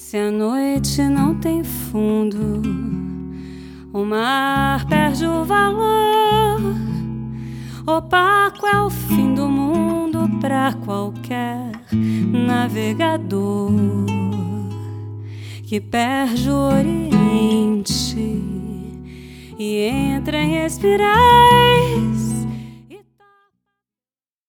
Se a noite não tem fundo, o mar perde o valor. Opaco é o fim do mundo pra qualquer navegador que perde o Oriente e entra em espirais